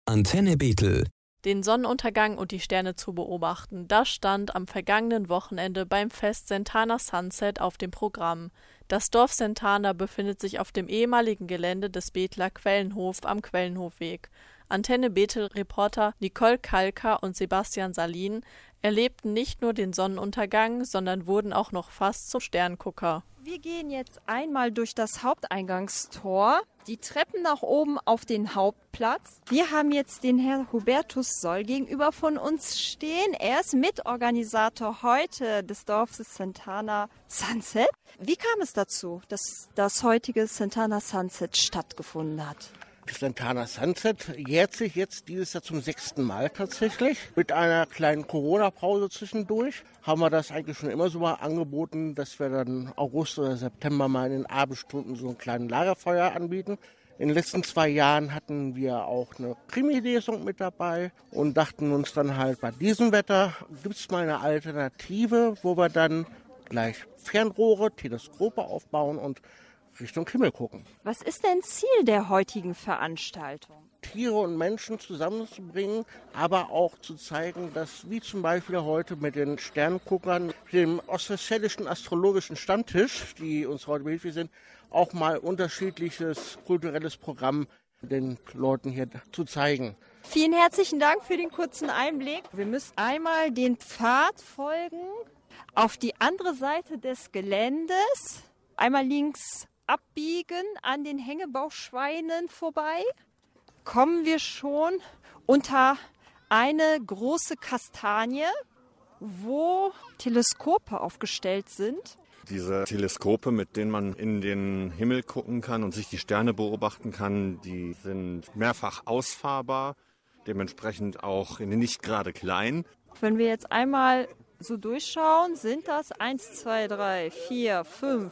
Antenne Bethel. Den Sonnenuntergang und die Sterne zu beobachten, das stand am vergangenen Wochenende beim Fest Sentana Sunset auf dem Programm. Das Dorf Sentana befindet sich auf dem ehemaligen Gelände des Betheler Quellenhof am Quellenhofweg. Antenne Bethel-Reporter Nicole Kalka und Sebastian Salin erlebten nicht nur den Sonnenuntergang, sondern wurden auch noch fast zum Sterngucker. Wir gehen jetzt einmal durch das Haupteingangstor, die Treppen nach oben auf den Hauptplatz. Wir haben jetzt den Herrn Hubertus Soll gegenüber von uns stehen. Er ist Mitorganisator heute des Dorfes Sentana Sunset. Wie kam es dazu, dass das heutige Sentana Sunset stattgefunden hat? Sentana Sunset jährt sich jetzt dieses Jahr zum 6. Mal tatsächlich. Mit einer kleinen Corona-Pause zwischendurch haben wir das eigentlich schon immer so mal angeboten, dass wir dann August oder September mal in den Abendstunden so einen kleinen Lagerfeuer anbieten. In den letzten 2 Jahren hatten wir auch eine Krimi-Lesung mit dabei und dachten uns dann halt, bei diesem Wetter gibt es mal eine Alternative, wo wir dann gleich Fernrohre, Teleskope aufbauen und Richtung Himmel gucken. Was ist denn Ziel der heutigen Veranstaltung? Tiere und Menschen zusammenzubringen, aber auch zu zeigen, dass, wie zum Beispiel heute mit den Sternguckern, dem Ostwestfälischen Astrologischen Stammtisch, die uns heute behilflich sind, auch mal unterschiedliches kulturelles Programm den Leuten hier zu zeigen. Vielen herzlichen Dank für den kurzen Einblick. Wir müssen einmal den Pfad folgen auf die andere Seite des Geländes, einmal links abbiegen an den Hängebauchschweinen vorbei, kommen wir schon unter eine große Kastanie, wo Teleskope aufgestellt sind. Diese Teleskope, mit denen man in den Himmel gucken kann und sich die Sterne beobachten kann, die sind mehrfach ausfahrbar, dementsprechend auch nicht gerade klein. Wenn wir jetzt einmal so durchschauen, sind das 1, 2, 3, 4, 5,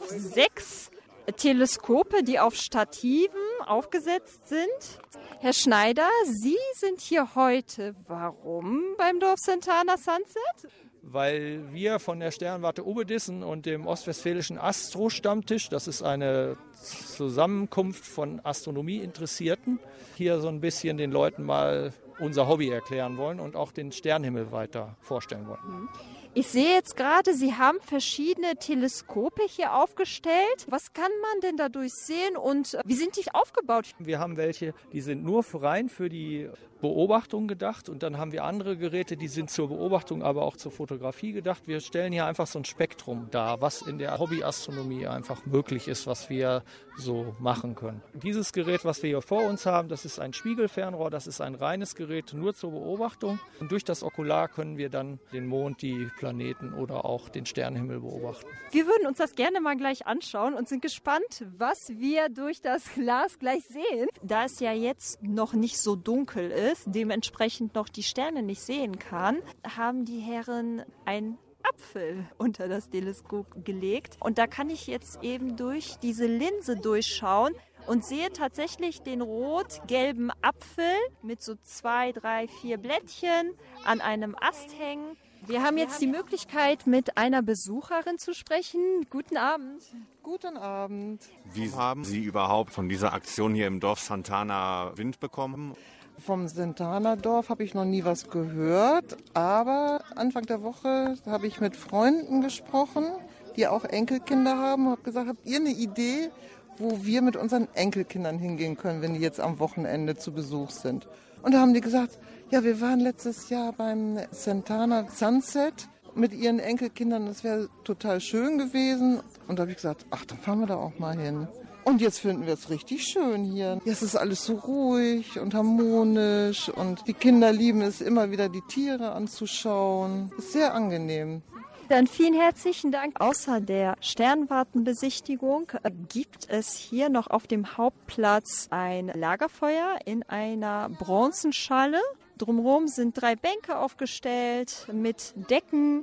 6 Teleskope, die auf Stativen aufgesetzt sind. Herr Schneider, Sie sind hier heute. Warum beim Dorf Sentana Sunset? Weil wir von der Sternwarte Obedissen und dem Ostwestfälischen Astro-Stammtisch, das ist eine Zusammenkunft von Astronomie-Interessierten, hier so ein bisschen den Leuten mal unser Hobby erklären wollen und auch den Sternenhimmel weiter vorstellen wollen. Ich sehe jetzt gerade, Sie haben verschiedene Teleskope hier aufgestellt. Was kann man denn dadurch sehen und wie sind die aufgebaut? Wir haben welche, die sind nur rein für die Beobachtung gedacht und dann haben wir andere Geräte, die sind zur Beobachtung, aber auch zur Fotografie gedacht. Wir stellen hier einfach so ein Spektrum dar, was in der Hobbyastronomie einfach möglich ist, was wir so machen können. Dieses Gerät, was wir hier vor uns haben, das ist ein Spiegelfernrohr, das ist ein reines Gerät nur zur Beobachtung und durch das Okular können wir dann den Mond, die Planeten oder auch den Sternenhimmel beobachten. Wir würden uns das gerne mal gleich anschauen und sind gespannt, was wir durch das Glas gleich sehen. Da es ja jetzt noch nicht so dunkel ist, dementsprechend noch die Sterne nicht sehen kann, haben die Herren ein Apfel unter das Teleskop gelegt. Und da kann ich jetzt eben durch diese Linse durchschauen und sehe tatsächlich den rot-gelben Apfel mit so 2, 3, 4 Blättchen an einem Ast hängen. Wir haben jetzt die Möglichkeit, mit einer Besucherin zu sprechen. Guten Abend. Guten Abend. Wie haben Sie überhaupt von dieser Aktion hier im Dorf Santana Wind bekommen? Vom Sentana-Dorf habe ich noch nie was gehört, aber Anfang der Woche habe ich mit Freunden gesprochen, die auch Enkelkinder haben und habe gesagt, habt ihr eine Idee, wo wir mit unseren Enkelkindern hingehen können, wenn die jetzt am Wochenende zu Besuch sind? Und da haben die gesagt, ja, wir waren letztes Jahr beim Sentana Sunset mit ihren Enkelkindern, das wäre total schön gewesen. Und da habe ich gesagt, ach, dann fahren wir da auch mal hin. Und jetzt finden wir es richtig schön hier. Jetzt ist alles so ruhig und harmonisch und die Kinder lieben es, immer wieder die Tiere anzuschauen. Ist sehr angenehm. Dann vielen herzlichen Dank. Außer der Sternwartenbesichtigung gibt es hier noch auf dem Hauptplatz ein Lagerfeuer in einer Bronzenschale. Drumherum sind 3 Bänke aufgestellt mit Decken,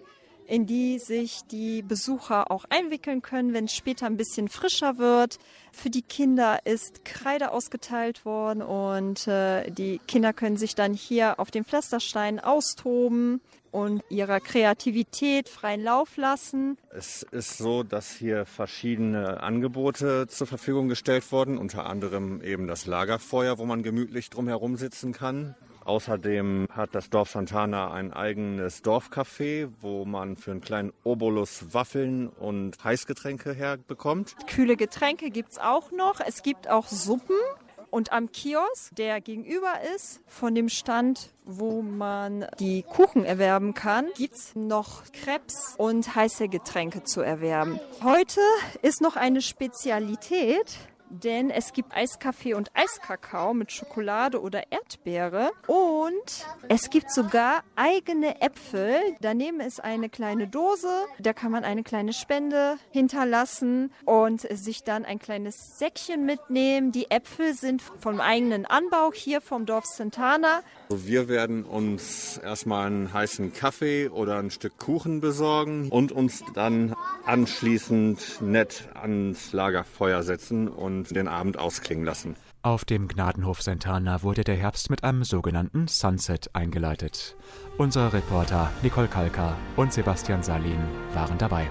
in die sich die Besucher auch einwickeln können, wenn es später ein bisschen frischer wird. Für die Kinder ist Kreide ausgeteilt worden und die Kinder können sich dann hier auf den Pflastersteinen austoben und ihrer Kreativität freien Lauf lassen. Es ist so, dass hier verschiedene Angebote zur Verfügung gestellt wurden, unter anderem eben das Lagerfeuer, wo man gemütlich drumherum sitzen kann. Außerdem hat das Dorf Santana ein eigenes Dorfcafé, wo man für einen kleinen Obolus Waffeln und Heißgetränke herbekommt. Kühle Getränke gibt's auch noch. Es gibt auch Suppen. Und am Kiosk, der gegenüber ist, von dem Stand, wo man die Kuchen erwerben kann, gibt's noch Crepes und heiße Getränke zu erwerben. Heute ist noch eine Spezialität. Denn es gibt Eiskaffee und Eiskakao mit Schokolade oder Erdbeere. Und es gibt sogar eigene Äpfel. Daneben ist eine kleine Dose. Da kann man eine kleine Spende hinterlassen und sich dann ein kleines Säckchen mitnehmen. Die Äpfel sind vom eigenen Anbau hier vom Dorf Santana. Wir werden uns erstmal einen heißen Kaffee oder ein Stück Kuchen besorgen und uns dann anschließend nett ans Lagerfeuer setzen und den Abend ausklingen lassen. Auf dem Gnadenhof Santana wurde der Herbst mit einem sogenannten Sunset eingeleitet. Unsere Reporter Nicole Kalka und Sebastian Salin waren dabei.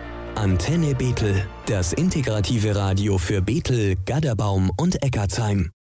Antenne Bethel, das integrative Radio für Bethel, Gadderbaum und Eckartsheim.